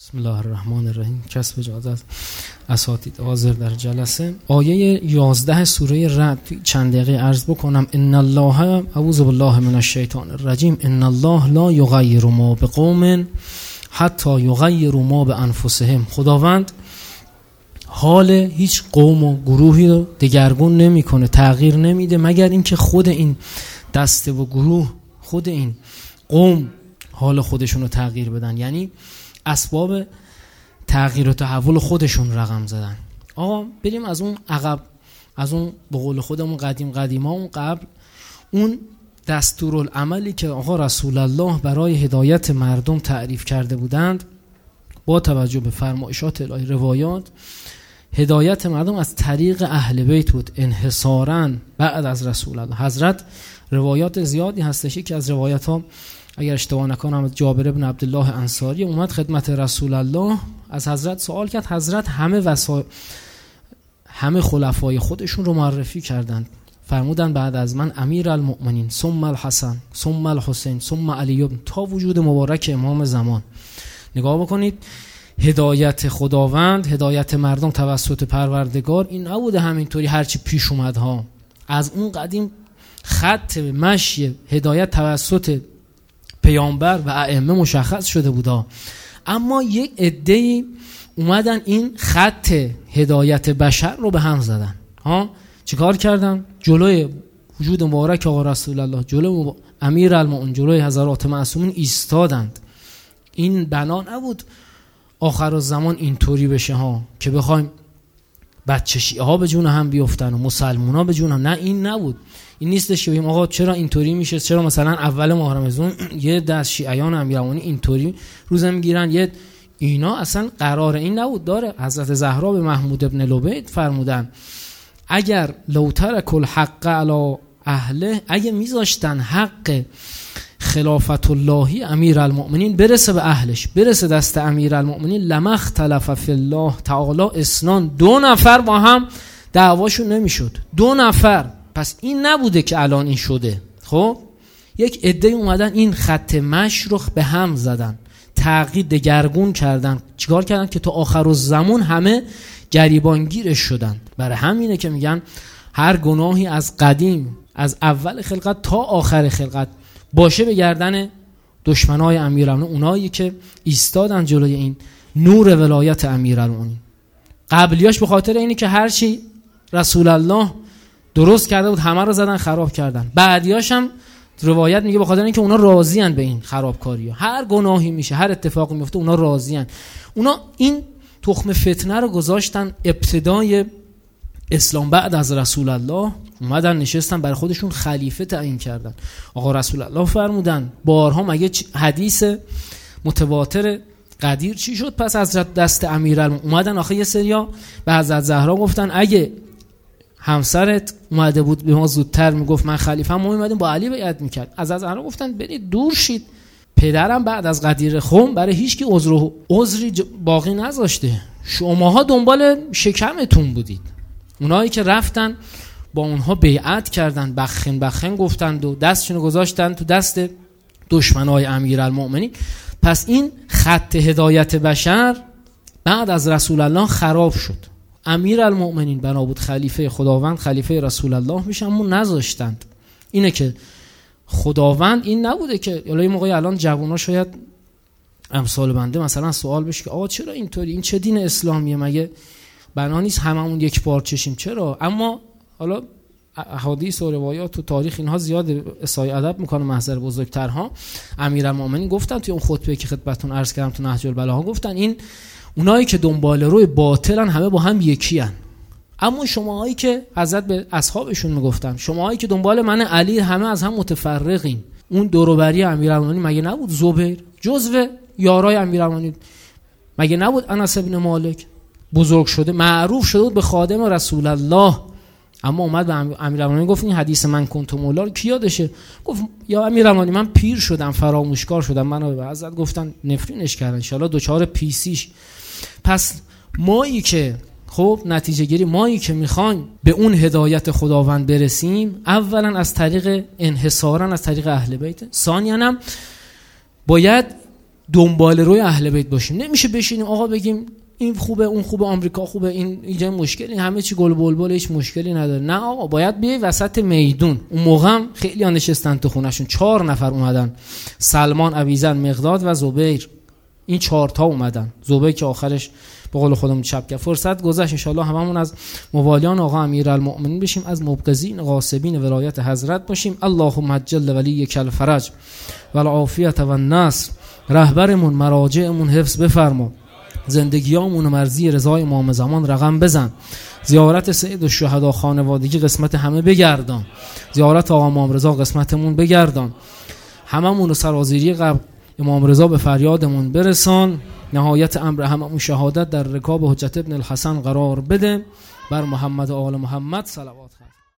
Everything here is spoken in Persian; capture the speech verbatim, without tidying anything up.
بسم الله الرحمن الرحیم. کسب اجازه از اساتید حاضر در جلسه. آیه یازده سوره رعد چند دقیقه عرض بکنم. ان الله اعوذ بالله من الشیطان الرجیم ان الله لا یغیر ما بقوم حتی یغیروا ما بانفسهم. خداوند حال هیچ قوم و گروهی رو دگرگون نمیکنه، تغییر نمیده مگر اینکه خود این دسته و گروه، خود این قوم حال خودشون رو تغییر بدن، یعنی اسباب تغییر و تحول خودشون رقم زدن. آقا بریم از اون عقب، از اون به قول خودمون قدیم قدیما اون قبل، اون دستورالعملی که آقا رسول الله برای هدایت مردم تعریف کرده بودند با توجه به فرمایشات الهی، روایات، هدایت مردم از طریق اهل بیت بود انحصاراً بعد از رسول الله. حضرت روایات زیادی هستش که از روایات ها اگر اشتباه نکنم جابر بن عبدالله انصاری اومد خدمت رسول الله، از حضرت سوال کرد. حضرت همه وسا... همه خلفای خودشون رو معرفی کردند، فرمودن بعد از من امیر المؤمنین ثم الحسن ثم الحسین ثم علی ابن، تا وجود مبارک امام زمان. نگاه بکنید، هدایت خداوند، هدایت مردم توسط پروردگار این نبوده همینطوری هرچی پیش اومد ها. از اون قدیم خط مشی هدایت توسط پیامبر و ائمه مشخص شده بودا، اما یک عده‌ای اومدن این خط هدایت بشر رو به هم زدن ها. چیکار کردن؟ جلوی وجود مبارک آقا رسول الله، جلوی امیر المؤمنین، جلوی حضرات معصومین ایستادند. این بنا نبود آخر الزمان اینطوری بشه ها که بخوایم بچه شیعه ها به جون هم بیفتن و مسلمان ها به جون هم. نه، این نبود. این نیستش که بگیم آقا چرا اینطوری میشه، چرا مثلا اول ماه رمضان یه دست شیعیان امیرالمومنین اینطوری روزه میگیرن، یه اینا اصلا قرار این نبود. داره حضرت زهرا به محمود ابن لبید فرمودن اگر لو ترک الحق علی اهله، اگه میذاشتن حق خلافت اللهی امیرالمؤمنین برسه به اهلش، برسه دست امیرالمؤمنین، لما اختلف فی الله تعالی اثنان، دو نفر با هم دعواشون نمیشد، دو نفر. پس این نبوده که الان این شده. خب یک عده اومدن این خط مشی رو به هم زدن، تغییر دگرگون کردن. چیکار کردن؟ که تا آخر الزمان همه گریبانگیرش شدن. برای همینه که میگن هر گناهی از قدیم، از اول خلقت تا آخر خلقت باشه به گردن دشمنای امیرالمومنین، اونایی که ایستادن جلوی این نور ولایت امیرالمومنین. قبلیاش به خاطر اینه که هر چی رسول الله درست کرده بود همه رو زدن خراب کردن. بعدیاش هم روایت میگه به خاطر اینکه اونا راضیان به این خرابکاری ها، هر گناهی میشه، هر اتفاقی میفته اونا راضیان. اونا این تخم فتنه رو گذاشتن ابتدای اسلام. بعد از رسول الله اومدن نشستن برای خودشون خلیفه تعیین کردن. آقا رسول الله فرمودن بارها، مگه حدیث متواتر قدیر چی شد پس از دست امیرالمومنین؟ اومدن آخه یه سریا به حضرت زهرا گفتن اگه همسرت اومده بود به ما زودتر میگفت من خلیفه، ما اومدیم با علی بیعت میکرد. از از زهرا گفتن برید دور شید، پدرم بعد از قدیر خم برای هیچ کی عذر و عذری باقی نذاشته، شماها دنبال شکمتون بودید. اونایی که رفتن با اونها بیعت کردن، بخن بخن گفتند و دستشون گذاشتن تو دست دشمنای امیرالمؤمنین. پس این خط هدایت بشر بعد از رسول الله خراب شد. امیرالمؤمنین بنا بود خلیفه خداوند، خلیفه رسول الله میشن، اما نذاشتند. اینه که خداوند این نبوده که الهی موقعی الان جوونا شاید امثال بنده مثلا سوال بشه که آقا چرا اینطوری، این چه دین اسلامیه، مگه بنا نیست هممون یک بار چشیم؟ چرا؟ اما حالا احادیث و روایات و تاریخ اینها زیاد اسای ادب میکنه محضر بزرگترها. امیرالمؤمنین گفتن توی اون خطبه که خدمتتون عرض کردم تو نهج البلاغه، گفتن این اونایی که دنبال روی باطلن همه با هم یکی هن. اما شماهایی که حضرت به اصحابشون میگفتن شماهایی که دنبال من علی همه از هم متفرقین. اون دوروبری امیرالمؤمنین مگه نبود زبیر جزو یارای امیرالمؤمنین؟ مگه نبود انس ابن مالک بزرگ شده معروف شده بود به خادم رسول الله؟ اما اومد به امیرالمؤمنین گفت این حدیث من کنت مولا رو کی یادشه؟ گفت یا امیرالمؤمنین من پیر شدم، فراموشکار شدم. منو به حضرت گفتن نفرینش کردن، ان شاءالله دوچار پیسیش. پس مایی که خب نتیجه گیری، مایی که میخوایم به اون هدایت خداوند برسیم، اولا از طریق انحصارا از طریق اهل بیت، ثانیاً هم باید دنبال روی اهل بیت باشیم. نمیشه بشینیم آقا بگیم این خوبه اون خوبه آمریکا خوبه این اینجا مشکلی همه چی گل بلبل هیچ مشکلی نداره. نه آقا باید بیای وسط میدون. اون موقع هم خیلی ها نشستن تو خونهشون، چهار نفر اومدن، سلمان، ابیذر، مقداد و زبیر. این چهار تا اومدن، زبیر که آخرش به قول خودمون چپ کرد. فرصت گذشت، ان شاءالله هممون از موالیان آقا امیرالمؤمنین بشیم، از مبغضین غاصبین ولایت حضرت باشیم. اللهم عجل ولیک الفرج والعافیت و النصر. رهبرمون مراجعمون حفظ بفرما، زندگیامون و مرضی رضای امام زمان رقم بزن. زیارت سید الشهدا خانوادگی قسمت همه بگردان، زیارت آقا امام رضا قسمتمون بگردان، هممون رو سرازیری قبل امام رضا به فریادمون برسان. نهایت امر هممون شهادت در رکاب حجت ابن الحسن قرار بده. بر محمد و آل محمد صلوات.